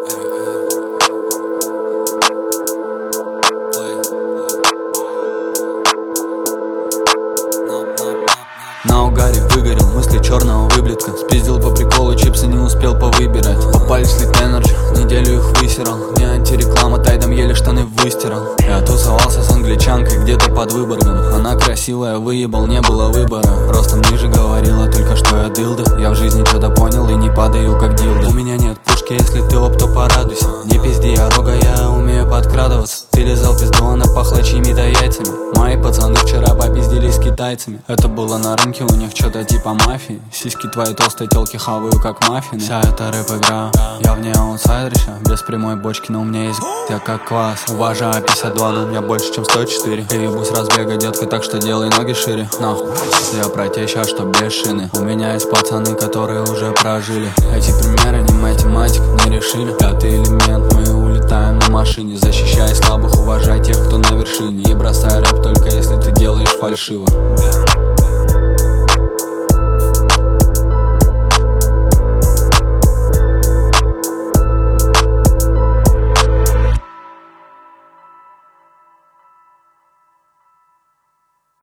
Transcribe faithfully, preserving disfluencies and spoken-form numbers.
На угаре выгорел, мысли черного выблетка. Спиздил по приколу, чипсы не успел повыбирать. Попались Lit Energy, неделю их высирал. Не антиреклама, тайдом еле штаны выстирал. Я тусовался с англичанкой где-то под Выборгом. Она красивая, выебал, не было выбора. Ростом ниже говорила только, что я дылда. Я в жизни что-то понял и не падаю как дилда. У меня нет пушки, если ты оп, то порадуйся. Не пизди, я рога, я умею подкрадываться. Ты лизал пизду, она пахла чьими-то яйцами. Мои пацаны вчера попиздились с китайцами. Это было на рынке, у них что-то типа мафии. Сиськи твои толстые, телки хаваю как маффины. Вся эта рэп-игра, я в ней аутсайдерша. Без прямой бочки, но у меня есть я как квас. Уважаю пятьдесят два, но у меня больше, чем сто четыре. Ебусь разбега, детка, так что делай ноги шире. Нахуй, я про те ща, что без шины. У меня есть пацаны, которые уже прожили. Эти примеры не математик, не решили. Пятый элемент, мы улетаем на машине. Защищай слабых, уважай тех, кто на вершине. И бросай рэп только если ты делаешь фальшиво.